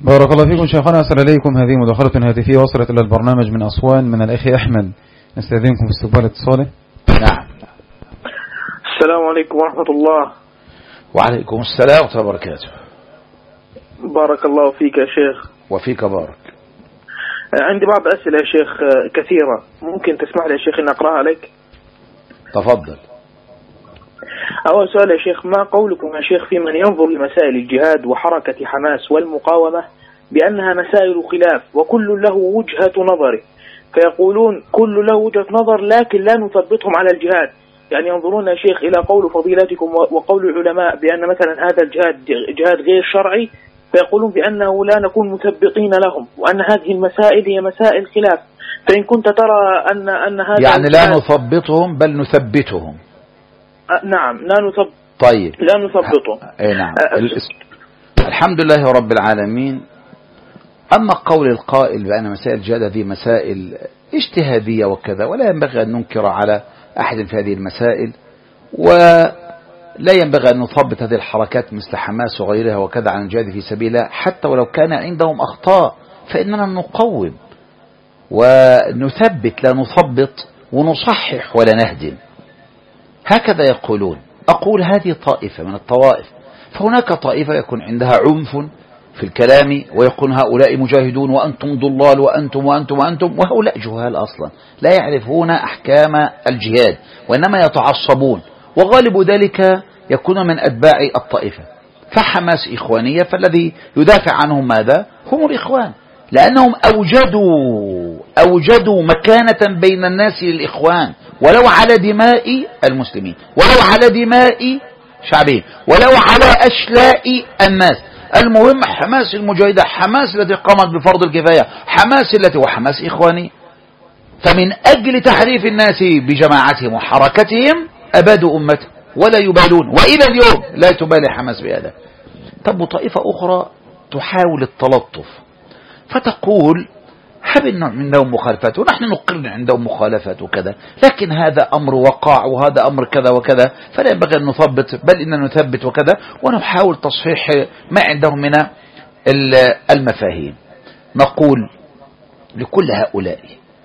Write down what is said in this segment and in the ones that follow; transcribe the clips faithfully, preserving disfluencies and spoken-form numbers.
بارك الله فيكم شيخنا. أسأل إليكم هذه مداخلة هاتفية وصلت إلى البرنامج من أسوان من الأخ أحمد، نستأذنكم في استقبال اتصاله. نعم. السلام عليكم ورحمة الله. وعليكم السلام ورحمة الله وبركاته. بارك الله فيك يا شيخ. وفيك بارك. عندي بعض أسئلة يا شيخ كثيرة، ممكن تسمح لي يا شيخ أن أقرأها عليك؟ تفضل. أول سؤال يا شيخ، ما قولكم يا شيخ في من ينظر لمسائل الجهاد وحركة حماس والمقاومة بأنها مسائل خلاف وكل له وجهة نظره، فيقولون كل له وجهة نظر لكن لا نثبتهم على الجهاد، يعني ينظرون يا شيخ إلى قول فضيلتكم وقول العلماء بأن مثلا هذا الجهاد جهاد غير شرعي، فيقولون بأنه لا نكون مثبطين لهم، وأن هذه المسائل هي مسائل خلاف، فإن كنت ترى أن أن هذا يعني لا نثبطهم بل نثبتهم. أه نعم لا نثبت. طيب لا نثبطهم. اي نعم. أه الحمد لله رب العالمين. أما قول القائل بأن مسائل الجهاد هذه مسائل اجتهادية وكذا، ولا ينبغي أن ننكر على أحد في هذه المسائل، ولا ينبغي أن نثبت هذه الحركات مثل حماس وغيرها وكذا عن الجهاد في سبيل الله، حتى ولو كان عندهم أخطاء فإننا نقوم ونثبت لا نثبط، ونصحح ولا نهدم، هكذا يقولون. أقول هذه طائفة من الطوائف، فهناك طائفة يكون عندها عنف في الكلام ويقول هؤلاء مجاهدون وأنتم ضلال وأنتم وأنتم وأنتم، وهؤلاء جهال أصلا لا يعرفون أحكام الجهاد وإنما يتعصبون، وغالب ذلك يكون من أتباع الطائفة. فحماس إخوانية، فالذي يدافع عنهم ماذا؟ هم الإخوان، لأنهم أوجدوا أوجدوا مكانة بين الناس للإخوان، ولو على دماء المسلمين، ولو على دماء شعبهم، ولو على أشلاء الناس. المهم حماس المجاهدة، حماس التي قامت بفرض الكفاية، حماس التي وحماس إخواني، فمن أجل تحريف الناس بجماعتهم وحركتهم أبادوا أمته ولا يبالون، وإلى اليوم لا تبالي حماس بهذا. طب طائفة أخرى تحاول التلطف فتقول هب عندهم مخالفات ونحن نقر عندهم مخالفات وكذا، لكن هذا أمر وقع وهذا أمر كذا وكذا، فلا ينبغي أن نثبت، بل إننا نثبت وكذا، ونحاول تصحيح ما عندهم من المفاهيم. نقول لكل هؤلاء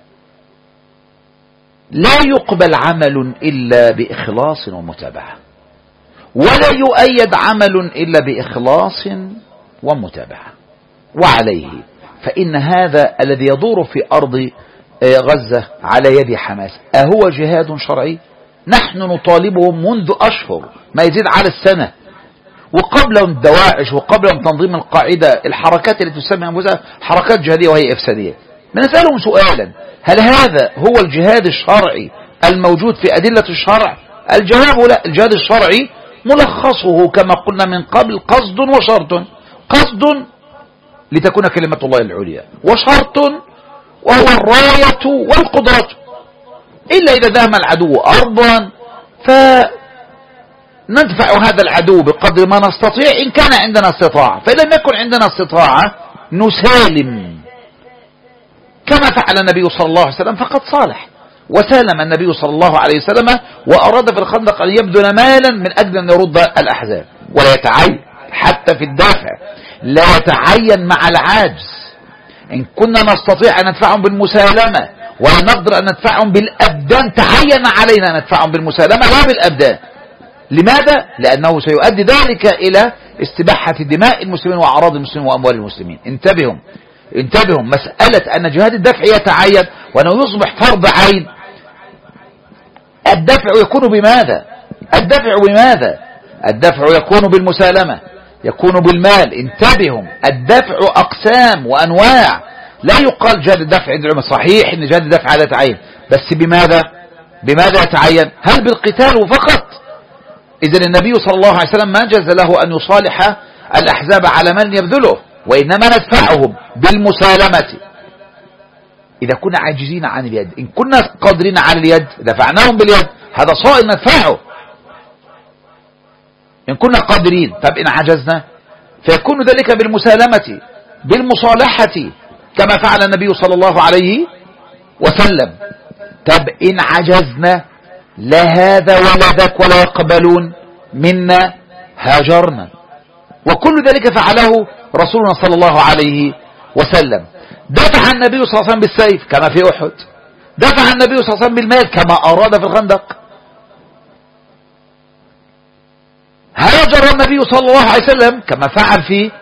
لا يقبل عمل إلا بإخلاص ومتابعة، ولا يؤيد عمل إلا بإخلاص ومتابعة. وعليه فإن هذا الذي يدور في أرض غزة على يد حماس أهو جهاد شرعي؟ نحن نطالبهم منذ أشهر ما يزيد على السنة، وقبلهم الدواعش وقبلهم تنظيم القاعدة، الحركات التي تسمى أنفسها حركات جهادية وهي إفسادية. بنسألهم سؤالا، هل هذا هو الجهاد الشرعي الموجود في أدلة الشرع؟ الجواب لا. الجهاد الشرعي ملخصه كما قلنا من قبل قصد وشرط. قصد لتكون كلمة الله العليا، وشرط وهو الراية والقدرة، إلا إذا دام العدو أرضا فندفع هذا العدو بقدر ما نستطيع إن كان عندنا استطاعة، فإن لم يكن عندنا استطاعة نسالم كما فعل النبي صلى الله عليه وسلم، فقد صالح وسالم النبي صلى الله عليه وسلم، وأراد في الخندق أن يبذل مالا من أجل أن يرد الأحزاب. ولا يتعين حتى في الدافع، لا يتعين مع العاجز. إن كنا نستطيع أن ندفعهم بالمسالمة ولا نقدر أن ندفعهم بالأبدان، تعين علينا أن ندفعهم بالمسالمة لا بالأبدان. لماذا؟ لأنه سيؤدي ذلك إلى استباحة دماء المسلمين وأعراض المسلمين وأموال المسلمين. انتبهوا انتبهوا مسألة أن جهاد الدفع يتعين وأنه يصبح فرض عين. الدفع يكون بماذا؟ الدفع بماذا؟ الدفع يكون بالمسالمة، يكون بالمال. انتبهوا، الدفع أقسام وأنواع، لا يقال جهاد الدفع عندما صحيح إن جهاد الدفع لا يتعين، بس بماذا؟ بماذا يتعين؟ هل بالقتال فقط؟ إذن النبي صلى الله عليه وسلم ما جاز له أن يصالح الأحزاب على من يبذله، وإنما ندفعهم بالمسالمة إذا كنا عاجزين عن اليد. إن كنا قادرين على اليد دفعناهم باليد، هذا صائر ندفعه إن كنا قادرين. طب إن عجزنا فيكون ذلك بالمسالمة بالمصالحة كما فعل النبي صلى الله عليه وسلم. طب إن عجزنا لا هذا ولا ذاك ولا يقبلون منا، هاجرنا وكل ذلك فعله رسولنا صلى الله عليه وسلم. دفع النبي صلى الله عليه وسلم بالسيف كما في أحد، دفع النبي صلى الله عليه وسلم بالمال كما أراد في الخندق، هاجر النبي صلى الله عليه وسلم كما فعل في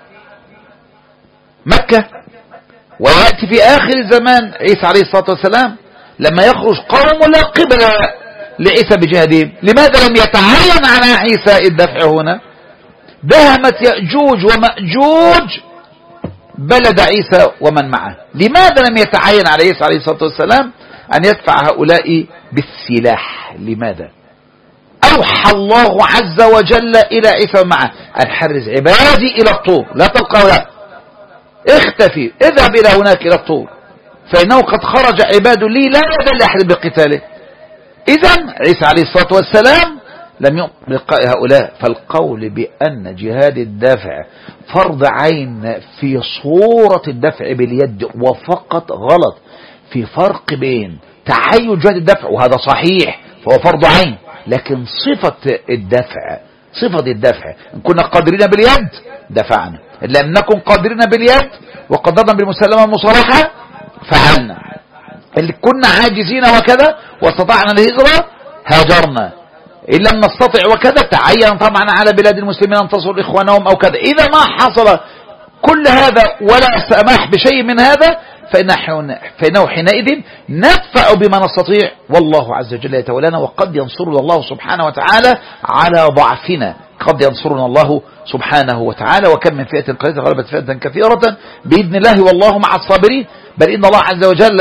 مكة. ويأتي في آخر الزمان عيسى عليه الصلاة والسلام لما يخرج قوم لا قبل لعيسى بجهادهم. لماذا لم يتعين على عيسى الدفع هنا؟ دهمت يأجوج ومأجوج بلد عيسى ومن معه. لماذا لم يتعين على عيسى عليه الصلاة والسلام أن يدفع هؤلاء بالسلاح؟ لماذا؟ أوحى الله عز وجل إلى عيسى ومعه أن حرز عبادي إلى الطور لا تلقوا له، اختفي، اذهب إلى هناك إلى الطور فإنه قد خرج عباد لي لا يدل أحد بقتاله. إذن عيسى عليه الصلاة والسلام لم يؤمن بلقاء هؤلاء. فالقول بأن جهاد الدفع فرض عين في صورة الدفع باليد وفقط غلط. في فرق بين تعين جهاد الدفع وهذا صحيح فهو فرض عين، لكن صفة الدفع صفة الدفع إن كنا قادرين باليد دفعنا، إن لم نكن قادرين باليد وقدرنا بالمسلمة المصالحة فعلنا، اللي كنا عاجزين وكذا واستطعنا الهجرة هاجرنا، إن لم نستطع وكذا تعين طبعا على بلاد المسلمين أن تصل إخوانهم أو كذا. إذا ما حصل كل هذا ولا سماح بشيء من هذا فإنه حينئذ ندفع بما نستطيع والله عز وجل يتولانا، وقد ينصرنا الله سبحانه وتعالى على ضعفنا، قد ينصرنا الله سبحانه وتعالى. وكم من فئة قليلة غلبت فئة كثيرة بإذن الله والله مع الصابرين. بل إن الله عز وجل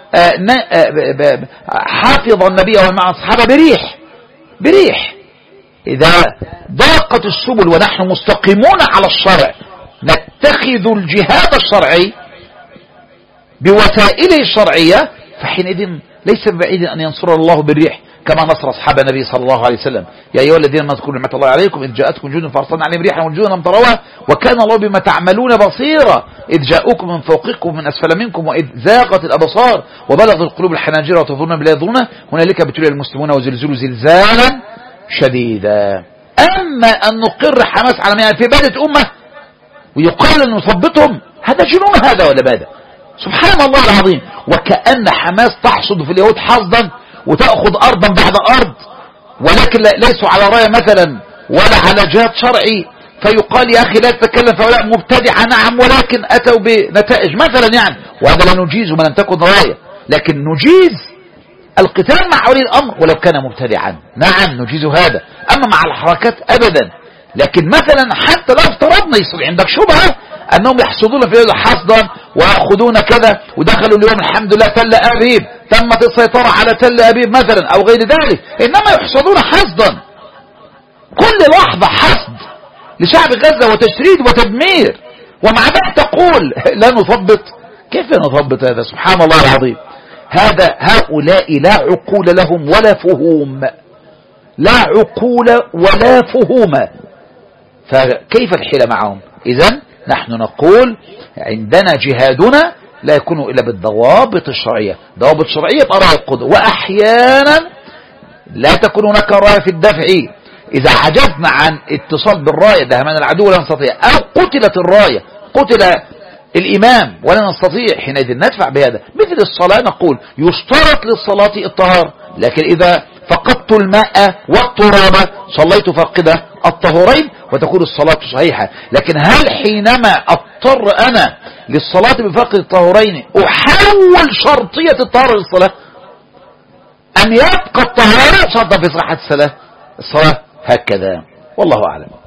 حافظ النبي ومع الصحابة بريح بريح إذا ضاقت السبل ونحن مستقيمون على الشرع نتخذ الجهاد الشرعي بوسائله الشرعية، فحينئذ ليس بعيد أن ينصر الله بالريح كما نصر أصحاب النبي صلى الله عليه وسلم. يا أيها الذين آمنوا اذكروا نعمة الله عليكم إذ جاءتكم جند فأرسلنا عليهم ريحا وجنودا لم تروها وكان الله بما تعملون بصيرا إذ جاءوكم من فوقكم ومن أسفل منكم وإذ زاغت الأبصار وبلغت القلوب الحناجر وتظنون بالله الظنون هنالك ابتلي المسلمون وزلزلوا زلزالا شديدا. أما أن نقر حماس على مئة في بلد أمة ويقال أن نثبتهم، هذا جنون هذا ولا ماذا؟ سبحان الله العظيم. وكأن حماس تحصد في اليهود حصدا وتأخذ أرضا بعد أرض، ولكن ليسوا على راية مثلا ولا على جهاد شرعي، فيقال يا أخي لا تتكلم فهؤلاء مبتدعة، نعم ولكن أتوا بنتائج مثلا يعني، وهذا لا نجيز ما لم تكن راية، لكن نجيز القتال مع ولي الأمر ولو كان مبتدعا، نعم نجيز هذا. أما مع الحركات أبدا. لكن مثلا حتى لو افترضنا يصير عندك شبهة أنهم يحصدون في هذا حصدا ويأخذون كذا، ودخلوا اليوم الحمد لله تل أبيب، تمت السيطرة على تل أبيب مثلا أو غير ذلك، إنما يحصدون حصدا، كل لحظة حصد لشعب غزة وتشريد وتدمير، ومع ذلك تقول لا نثبت. كيف نثبت هذا؟ سبحان الله العظيم. هذا هؤلاء لا عقول لهم ولا فهوم، لا عقول ولا فهوم، فكيف الحيلة معهم؟ إذن نحن نقول عندنا جهادنا لا يكون إلا بالضوابط الشرعية، ضوابط شرعية بأراء القدر، وأحيانا لا تكون هناك راية في الدفع. إذا عجزنا عن اتصال بالراية دهمنا العدو ولا نستطيع، أو قتلت الراية قتل الإمام ولا نستطيع، حينئذ ندفع بهذا. مثل الصلاة نقول يشترط للصلاة الطهارة، لكن إذا فقدت الماء والتراب صليت فاقد الطهورين وتكون الصلاة صحيحة. لكن هل حينما اضطر أنا للصلاة بفقد الطهورين أحول شرطية الطهارة للصلاة أم يبقى الطهارة شرطا في صحة الصلاة؟ الصلاة هكذا والله أعلم.